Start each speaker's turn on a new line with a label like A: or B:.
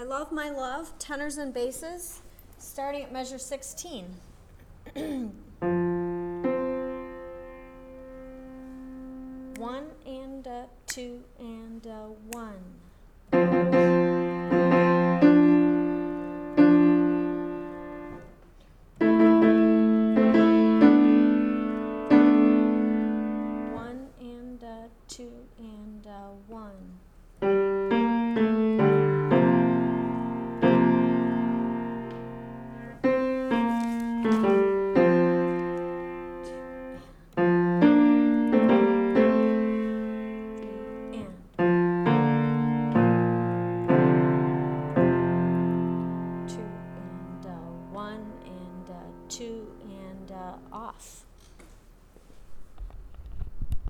A: I Love My Love, tenors and basses, starting at measure 16. One and two and one. One and two and one.